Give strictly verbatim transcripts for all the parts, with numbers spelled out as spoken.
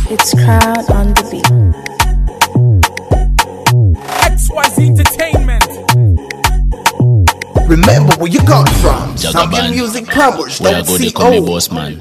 It's Crowd on the beat. X Y Z Entertainment. Remember where you got from. Champion Music Plumbers. Where I go they call me boss man.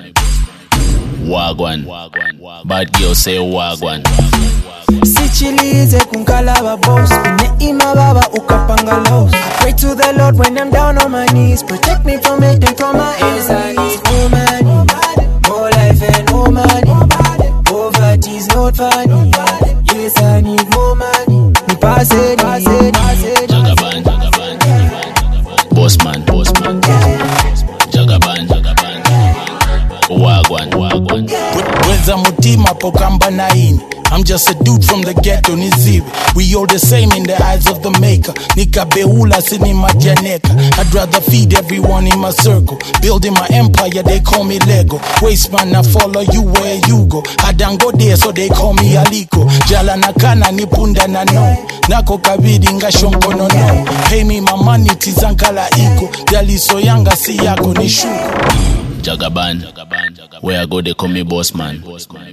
Wagwan. Bad girl say wagwan. Sichilize kunkalaba boss. Neima baba ukapanga loss. I pray to the Lord when I'm down on my knees. Protect me from it and from my enemies. I need more money, more life and more money. Poverty's not funny. Yes, I need more money. Me pass it, pass it, pass it. Jagaban, Jagaban. Boss man, boss man. Jagaban, Jagaban. Wagwan, wagwan. Weza mutima pokamba naini. I'm just a dude from the ghetto, Nizibi. We all the same in the eyes of the maker. Nika beula sini majaneka. I'd rather feed everyone in my circle. Building my empire, they call me Lego. Waste man, I follow you where you go. I don't go there, so they call me Aliko. Jala nakana ni punda na no. Nako kabidi nga shonko no no. Pay me my money, tizankala iko. Dali so yanga si yako ni shuko. Jagaban, where I go they call me boss man.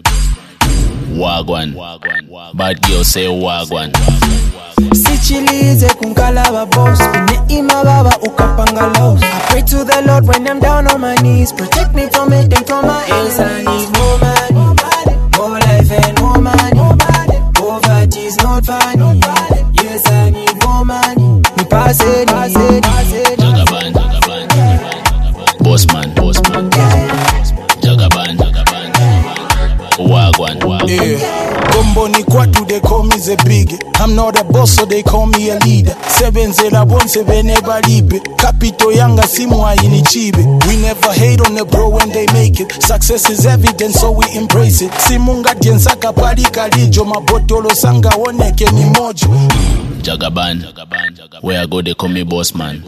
Wagwan, bad girl say wagwan. Sichilize kunkalaba boss. Neima baba ukapanga loss. I pray to the Lord when I'm down on my knees. Protect me from it and from my enemies. I need more money, more life and more money. Poverty's not funny. Yes, I need more money. Me pass it, pass it, pass it. Jagaban, Jagaban. Boss man, boss man. Jagaban, Jagaban. Wagwan, wagwan. Yeah. Gombo ni kwatu, they call me the big. I'm not a boss, so they call me a leader. Seven zera one seven never leave it. Capito yanga simu ini chibe. We never hate on the bro when they make it. Success is evident, so we embrace it. Simunga tiensaka pali kalijo. Mabotolo sanga oneke ni mojo. Jagaban, where I go they call me boss man.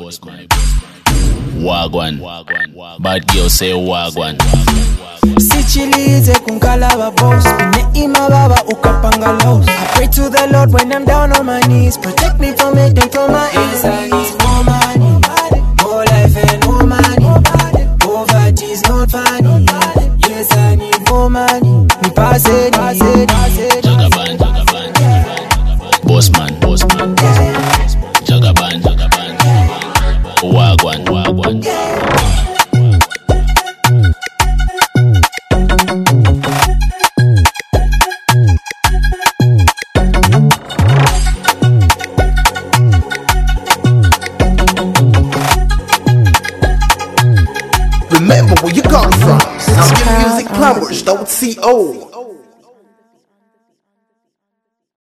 Wagwan, bad girl say wagwan. Sichilize kunkalaba boss. Neima baba ukapanga loss. I pray to the Lord when I'm down on my knees. Protect me from it and from my enemies. I need more money, more life and more money. Poverty's not funny. Yes, I need more money. Me pass it, pass it, pass it. Jagaban, Jagaban. Boss man, boss man. Jagaban, Jagaban. Wagwan, wagwan. Remember where you got from. Champion Music Plumbers. Co.